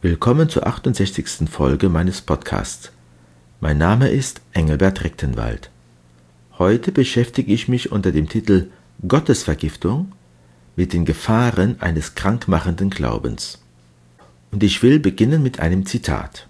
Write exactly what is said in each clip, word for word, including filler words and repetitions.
Willkommen zur achtundsechzigsten Folge meines Podcasts. Mein Name ist Engelbert Rechtenwald. Heute beschäftige ich mich unter dem Titel Gottesvergiftung mit den Gefahren eines krankmachenden Glaubens. Und ich will beginnen mit einem Zitat.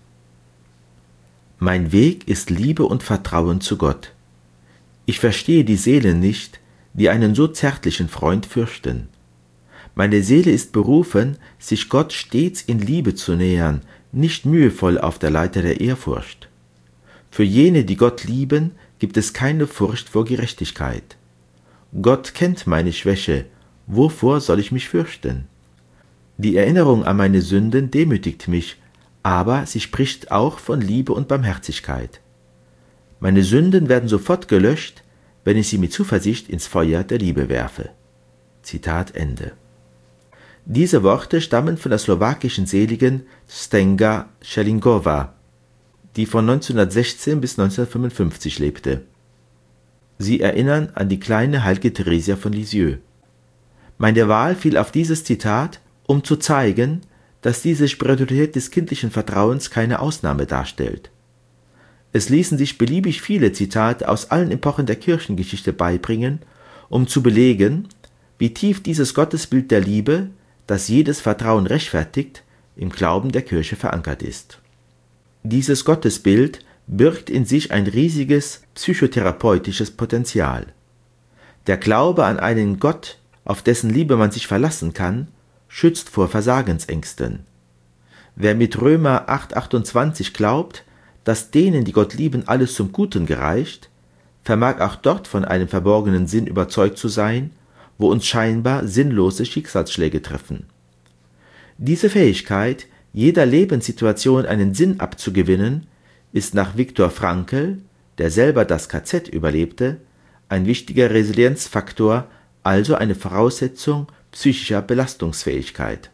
Mein Weg ist Liebe und Vertrauen zu Gott. Ich verstehe die Seelen nicht, die einen so zärtlichen Freund fürchten. Meine Seele ist berufen, sich Gott stets in Liebe zu nähern, nicht mühevoll auf der Leiter der Ehrfurcht. Für jene, die Gott lieben, gibt es keine Furcht vor Gerechtigkeit. Gott kennt meine Schwäche, wovor soll ich mich fürchten? Die Erinnerung an meine Sünden demütigt mich, aber sie spricht auch von Liebe und Barmherzigkeit. Meine Sünden werden sofort gelöscht, wenn ich sie mit Zuversicht ins Feuer der Liebe werfe. Zitat Ende. Diese Worte stammen von der slowakischen Seligen Zdenka Schellingova, die von neunzehnhundertsechzehn bis neunzehnhundertfünfundfünfzig lebte. Sie erinnern an die kleine heilige Theresia von Lisieux. Meine Wahl fiel auf dieses Zitat, um zu zeigen, dass diese Spiritualität des kindlichen Vertrauens keine Ausnahme darstellt. Es ließen sich beliebig viele Zitate aus allen Epochen der Kirchengeschichte beibringen, um zu belegen, wie tief dieses Gottesbild der Liebe, das jedes Vertrauen rechtfertigt, im Glauben der Kirche verankert ist. Dieses Gottesbild birgt in sich ein riesiges psychotherapeutisches Potenzial. Der Glaube an einen Gott, auf dessen Liebe man sich verlassen kann, schützt vor Versagensängsten. Wer mit Römer acht achtundzwanzig glaubt, dass denen, die Gott lieben, alles zum Guten gereicht, vermag auch dort von einem verborgenen Sinn überzeugt zu sein, wo uns scheinbar sinnlose Schicksalsschläge treffen. Diese Fähigkeit, jeder Lebenssituation einen Sinn abzugewinnen, ist nach Viktor Frankl, der selber das K Z überlebte, ein wichtiger Resilienzfaktor, also eine Voraussetzung psychischer Belastungsfähigkeit.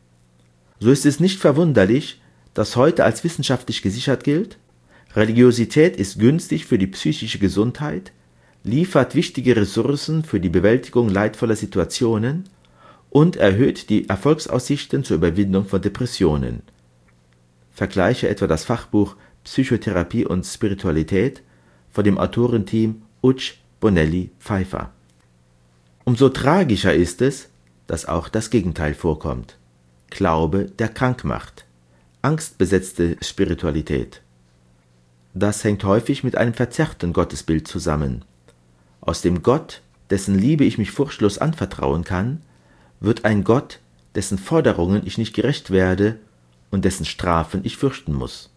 So ist es nicht verwunderlich, dass heute als wissenschaftlich gesichert gilt, Religiosität ist günstig für die psychische Gesundheit, liefert wichtige Ressourcen für die Bewältigung leidvoller Situationen und erhöht die Erfolgsaussichten zur Überwindung von Depressionen. Vergleiche etwa das Fachbuch Psychotherapie und Spiritualität von dem Autorenteam Utzsch, Bonelli, Pfeiffer. Umso tragischer ist es, dass auch das Gegenteil vorkommt. Glaube, der krank macht. Angstbesetzte Spiritualität. Das hängt häufig mit einem verzerrten Gottesbild zusammen. Aus dem Gott, dessen Liebe ich mich furchtlos anvertrauen kann, wird ein Gott, dessen Forderungen ich nicht gerecht werde und dessen Strafen ich fürchten muss.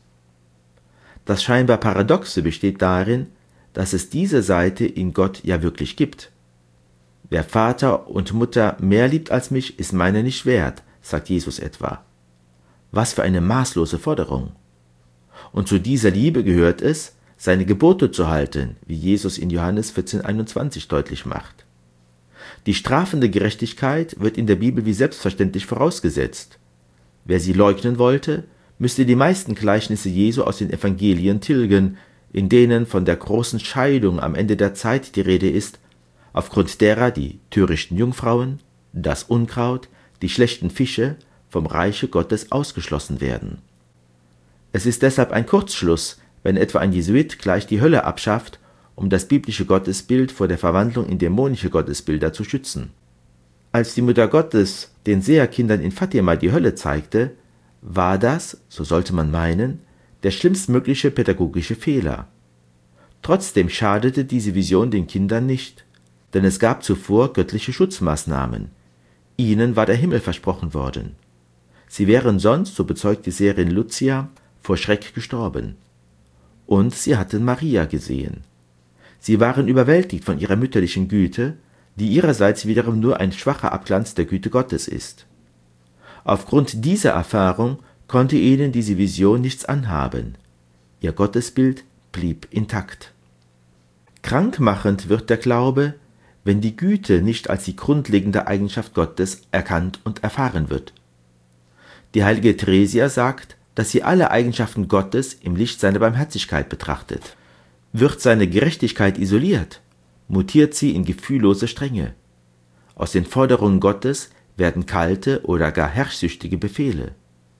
Das scheinbar Paradoxe besteht darin, dass es diese Seite in Gott ja wirklich gibt. Wer Vater und Mutter mehr liebt als mich, ist meiner nicht wert, sagt Jesus etwa. Was für eine maßlose Forderung! Und zu dieser Liebe gehört es, seine Gebote zu halten, wie Jesus in Johannes vierzehn einundzwanzig deutlich macht. Die strafende Gerechtigkeit wird in der Bibel wie selbstverständlich vorausgesetzt. Wer sie leugnen wollte, müsste die meisten Gleichnisse Jesu aus den Evangelien tilgen, in denen von der großen Scheidung am Ende der Zeit die Rede ist, aufgrund derer die törichten Jungfrauen, das Unkraut, die schlechten Fische vom Reiche Gottes ausgeschlossen werden. Es ist deshalb ein Kurzschluss, wenn etwa ein Jesuit gleich die Hölle abschafft, um das biblische Gottesbild vor der Verwandlung in dämonische Gottesbilder zu schützen. Als die Mutter Gottes den Seherkindern in Fatima die Hölle zeigte, war das, so sollte man meinen, der schlimmstmögliche pädagogische Fehler. Trotzdem schadete diese Vision den Kindern nicht, denn es gab zuvor göttliche Schutzmaßnahmen. Ihnen war der Himmel versprochen worden. Sie wären sonst, so bezeugt die Seherin Lucia, vor Schreck gestorben. Und sie hatten Maria gesehen. Sie waren überwältigt von ihrer mütterlichen Güte, die ihrerseits wiederum nur ein schwacher Abglanz der Güte Gottes ist. Aufgrund dieser Erfahrung konnte ihnen diese Vision nichts anhaben. Ihr Gottesbild blieb intakt. Krankmachend wird der Glaube, wenn die Güte nicht als die grundlegende Eigenschaft Gottes erkannt und erfahren wird. Die heilige Theresia sagt, dass sie alle Eigenschaften Gottes im Licht seiner Barmherzigkeit betrachtet. Wird seine Gerechtigkeit isoliert, mutiert sie in gefühllose Strenge. Aus den Forderungen Gottes werden kalte oder gar herrschsüchtige Befehle.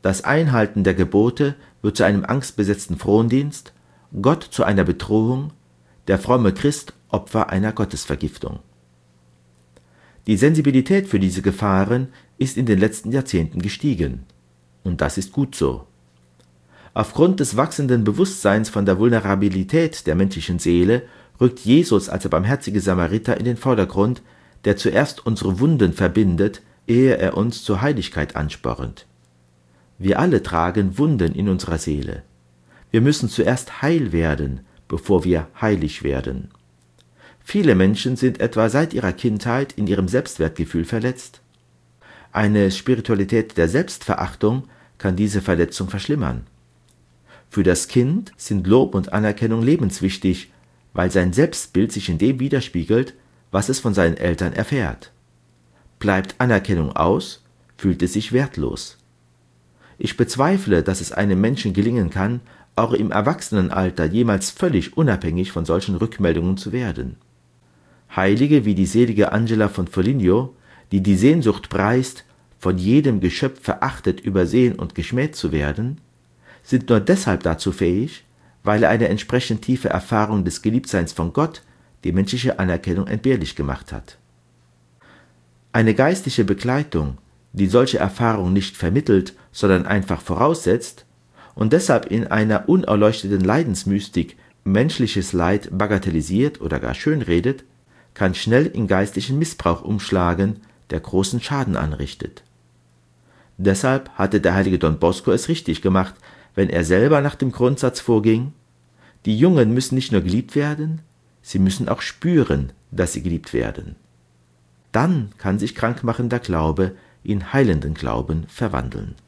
Das Einhalten der Gebote wird zu einem angstbesetzten Frondienst, Gott zu einer Bedrohung, der fromme Christ Opfer einer Gottesvergiftung. Die Sensibilität für diese Gefahren ist in den letzten Jahrzehnten gestiegen. Und das ist gut so. Aufgrund des wachsenden Bewusstseins von der Vulnerabilität der menschlichen Seele rückt Jesus als der barmherzige Samariter in den Vordergrund, der zuerst unsere Wunden verbindet, ehe er uns zur Heiligkeit anspornt. Wir alle tragen Wunden in unserer Seele. Wir müssen zuerst heil werden, bevor wir heilig werden. Viele Menschen sind etwa seit ihrer Kindheit in ihrem Selbstwertgefühl verletzt. Eine Spiritualität der Selbstverachtung kann diese Verletzung verschlimmern. Für das Kind sind Lob und Anerkennung lebenswichtig, weil sein Selbstbild sich in dem widerspiegelt, was es von seinen Eltern erfährt. Bleibt Anerkennung aus, fühlt es sich wertlos. Ich bezweifle, dass es einem Menschen gelingen kann, auch im Erwachsenenalter jemals völlig unabhängig von solchen Rückmeldungen zu werden. Heilige wie die selige Angela von Foligno, die die Sehnsucht preist, von jedem Geschöpf verachtet, übersehen und geschmäht zu werden, sind nur deshalb dazu fähig, weil eine entsprechend tiefe Erfahrung des Geliebtseins von Gott die menschliche Anerkennung entbehrlich gemacht hat. Eine geistliche Begleitung, die solche Erfahrung nicht vermittelt, sondern einfach voraussetzt und deshalb in einer unerleuchteten Leidensmystik menschliches Leid bagatellisiert oder gar schönredet, kann schnell in geistlichen Missbrauch umschlagen, der großen Schaden anrichtet. Deshalb hatte der heilige Don Bosco es richtig gemacht, wenn er selber nach dem Grundsatz vorging: Die Jungen müssen nicht nur geliebt werden, sie müssen auch spüren, dass sie geliebt werden. Dann kann sich krankmachender Glaube in heilenden Glauben verwandeln.